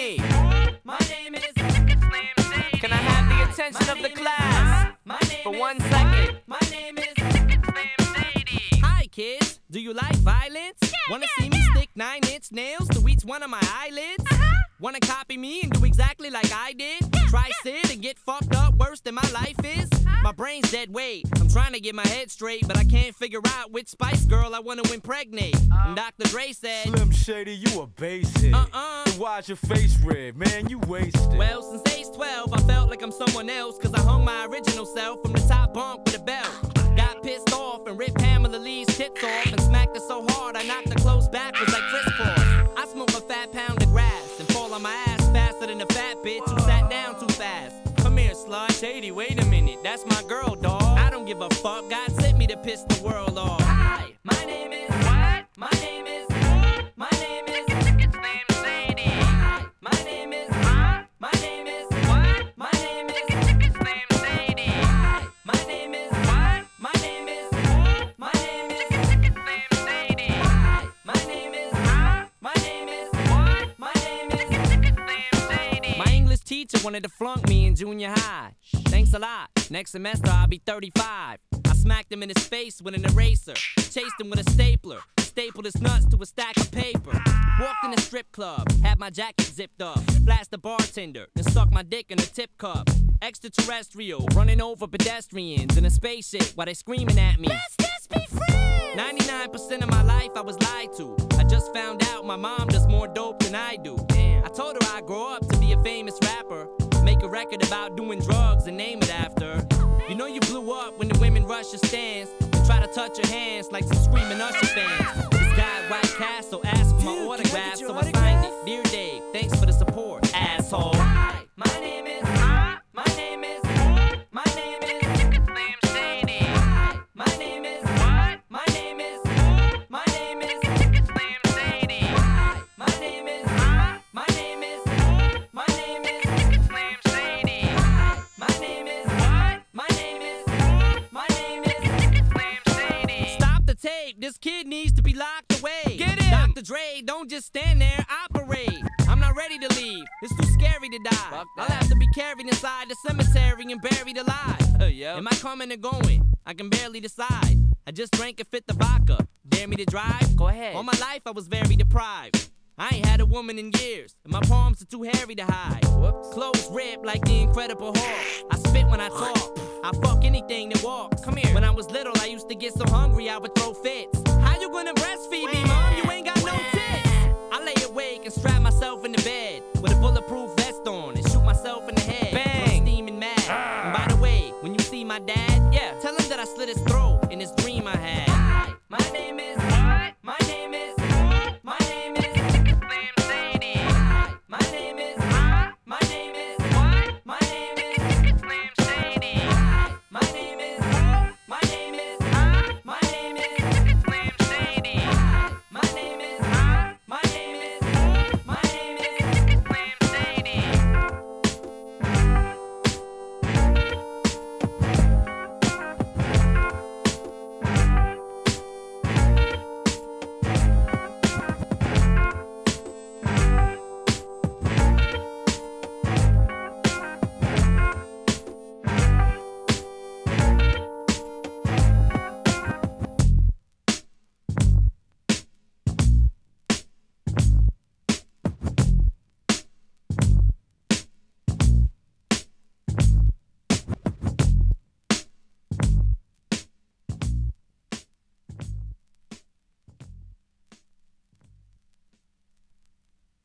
Hey, my name is Slim Shady. Can I have the attention of the class for 1 second? My name is Slim Shady. Hi kids, do you like violence? Wanna see me stick 9-inch nails to each one of my eyelids? Wanna copy me and do exactly like I did? Try sit and get fucked up worse than my life is? My brain's dead weight. I'm trying to get my head straight, but I can't figure out which Spice Girl I wanna impregnate. And Dr. Dre said, Slim Shady, you a basic. Then why's your face red? Man, you wasted. Well, since age 12, I felt like I'm someone else, cause I hung my original self from the top bunk with a belt. Got pissed off and ripped Pamela Lee's tits off and smacked her so hard I knocked her clothes backwards like crisscross. I smoke a fat pound of grass and fall on my ass faster than a fat bitch who sat down too fast. Come here, slut. Shady, wait a minute, that's my girl, dawg. I don't give a fuck, God sent me to piss the world off. Hi, my name is what? My name is my name is Slim Shady. Hi, my name is my name is what? My name is Slim Shady. Hi, my name is what? My name is my name is Slim Shady. Hi, my name is my name is what? My name is Slim Shady. My English teacher wanted to flunk me in junior high. Thanks a lot. Next semester I'll be 35. I smacked him in his face with an eraser. Chased him with a stapler. Stapled his nuts to a stack of paper. Walked in a strip club. Had my jacket zipped up. Flashed the bartender. Then stuck my dick in a tip cup. Extraterrestrial. Running over pedestrians in a spaceship while they screaming at me. Let's just be friends. 99% of my life I was lied to. I just found out my mom does more dope than I do. Damn. I told her I'd grow up to be a famous rapper. Make a record about doing drugs and name it after. You know you blew up when the women rush your stands and try to touch your hands like some screaming Usher fans. This guy at White Castle asked for my autograph, so I signed it. Dear Dave, thanks for the support, asshole. Hi, my name is my name is my name is Slim Shady. Hi, my name is what? My name is my name is Slim Shady. Hi, my name is my name is my name is Slim Shady. Hi, my name is what? My name is my name is Slim Shady. Stop the tape, this kid needs to be locked away. Get him! Dr. Dre, don't just stand there, operate. I'm not ready to leave, it's too scary to die. I'll have to be carried inside the cemetery and buried alive. Am I coming or going? I can barely decide. I just drank a fifth of vodka. Dare me to drive? Go ahead. All my life I was very deprived. I ain't had a woman in years, and my palms are too hairy to hide. Whoops. Clothes ripped like the Incredible Hulk. I spit when I talk. I fuck anything that walks. Come here. When I was little, I used to get so hungry I would throw fits. How you gonna breastfeed me, mom? You ain't got no tits. I lay awake and strap myself in the bed with a bulletproof vest on.